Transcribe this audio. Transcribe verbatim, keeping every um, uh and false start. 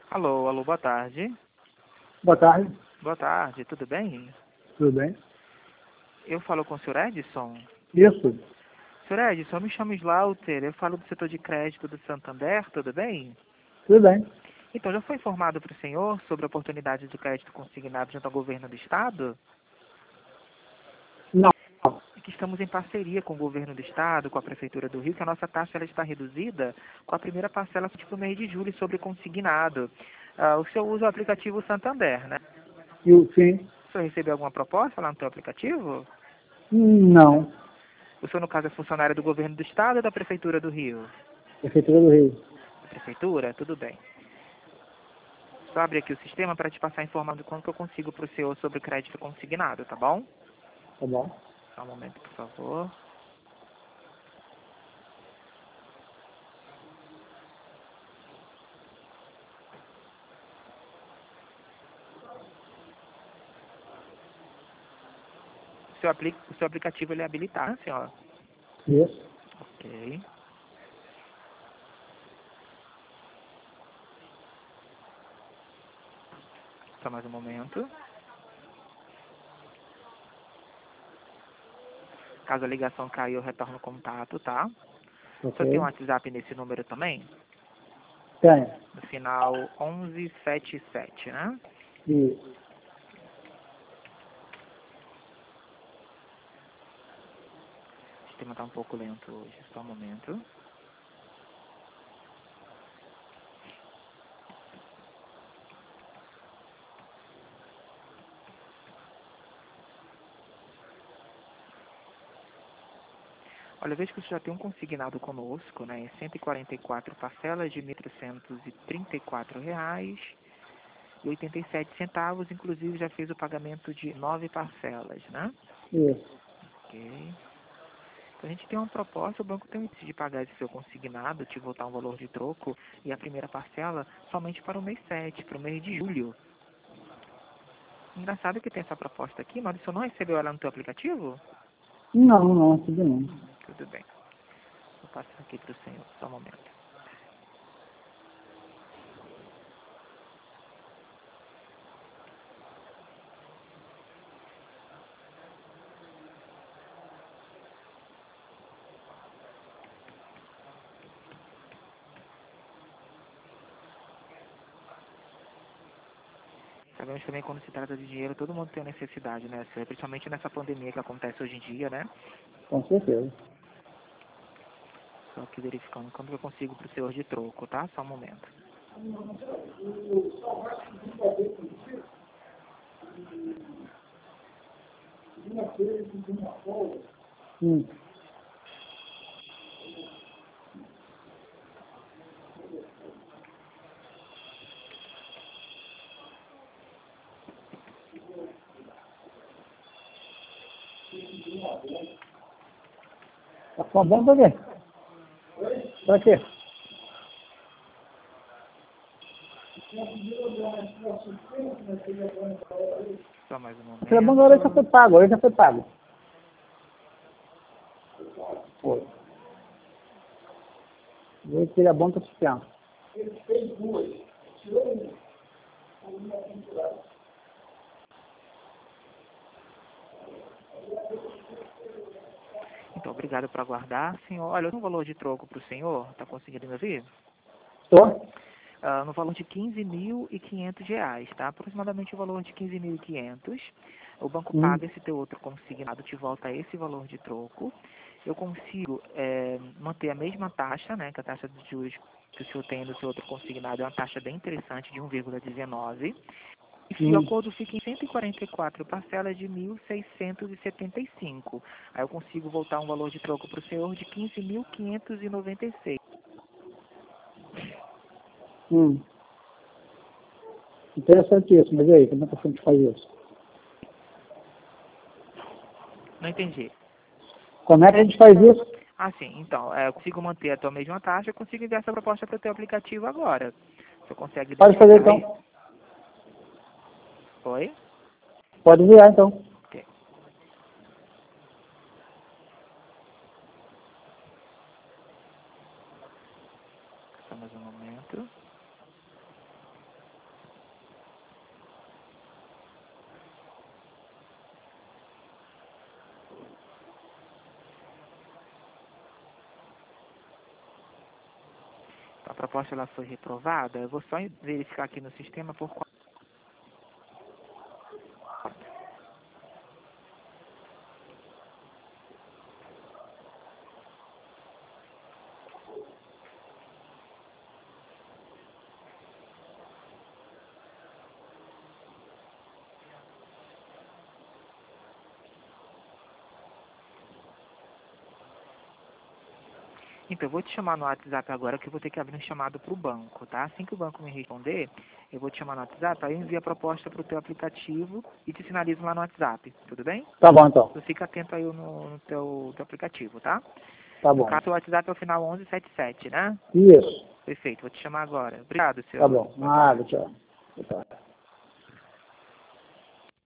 Alô, alô, boa tarde. Boa tarde, Boa tarde, tudo bem? tudo bem? Eu falo com o senhor Edson. Isso, senhor Edson, eu me chamo Slaughter, eu falo do setor de crédito do Santander, tudo bem? tudo bem. Então, já foi informado para o senhor sobre a oportunidade de crédito consignado junto ao governo do estado? Não, É que estamos em parceria com o governo do estado, com a prefeitura do Rio, que a nossa taxa ela está reduzida com a primeira parcela para o mês de julho sobre consignado. Ah, o senhor usa o aplicativo Santander, né? eu sim, O senhor recebeu alguma proposta lá no seu aplicativo? não. O senhor, no caso, é funcionário do governo do estado ou da prefeitura do Rio? Prefeitura do Rio. Prefeitura? Tudo bem. Só abrir aqui o sistema para te passar informando quanto que eu consigo para o senhor sobre o crédito consignado, tá bom? Tá bom? Só um momento, por favor. O seu, apli o seu aplicativo ele é habilitado, né, senhora? Isso. Ok. Só mais um momento. Caso a ligação caia, eu retorno o contato, tá? O senhor tem um Ok. WhatsApp nesse número também? Tem. No final onze setenta e sete, né? Isso. O sistema está um pouco lento hoje, só um momento. Olha, vejo que você já tem um consignado conosco, né? Em cento e quarenta e quatro parcelas de mil trezentos e trinta e quatro reais e oitenta e sete centavos, inclusive já fez o pagamento de nove parcelas, né? Isso. Ok. Então a gente tem uma proposta, o banco tem o índice de pagar esse seu consignado, te voltar um valor de troco e a primeira parcela somente para o mês sete, para o mês de julho. Engraçado que tem essa proposta aqui, mas o senhor não recebeu ela no seu aplicativo? Não, não, tudo não. Hum, tudo bem. Vou passar aqui para o senhor, só um momento. Sabemos também que quando se trata de dinheiro, todo mundo tem uma necessidade, né, senhor? Principalmente nessa pandemia que acontece hoje em dia, né? Com certeza. Só aqui verificando quando eu consigo para o senhor de troco, tá? Só um momento. Hum. Tá com bom pra quê? Pra quê? Só mais um Aquele bom agora já foi momento. pago, agora já foi pago. Foi. Vou tirar bom pra te. Então, obrigado por aguardar, senhor. Olha, eu tenho um valor de troco para o senhor, tá conseguindo me ouvir? Tô? Ah, no valor de quinze mil e quinhentos reais, tá? Aproximadamente o valor de quinze mil e quinhentos. O banco Hum. paga esse teu outro consignado, te volta esse valor de troco. Eu consigo eh, manter a mesma taxa, né? Que a taxa de juros que o senhor tem no seu outro consignado é uma taxa bem interessante de um vírgula dezenove. E o Hum. acordo fica em cento e quarenta e quatro parcelas de mil seiscentos e setenta e cinco. Aí eu consigo voltar um valor de troco para o senhor de quinze mil quinhentos e noventa e seis. Hum. Interessante isso, mas e aí, como é que a gente faz isso? Não entendi. Como é que a gente faz isso? Ah, sim. Então, é, eu consigo manter a tua mesma taxa, eu consigo enviar essa proposta para o teu aplicativo agora. Você consegue Pode fazer identificar aí? então. Oi? Pode enviar então. Ok. Só mais um momento. A proposta ela foi reprovada. Eu vou só verificar aqui no sistema por qual. Então, eu vou te chamar no WhatsApp agora, que eu vou ter que abrir um chamado para o banco, tá? Assim que o banco me responder, eu vou te chamar no WhatsApp, aí eu envio a proposta para o teu aplicativo e te sinalizo lá no WhatsApp, tudo bem? Tá bom, então. Tu fica atento aí no, no teu, teu aplicativo, tá? Tá No bom. caso, o WhatsApp é o final onze setenta e sete, né? Isso. Perfeito, vou te chamar agora. Obrigado, senhor. Tá bom. Nada, tchau. Tchau.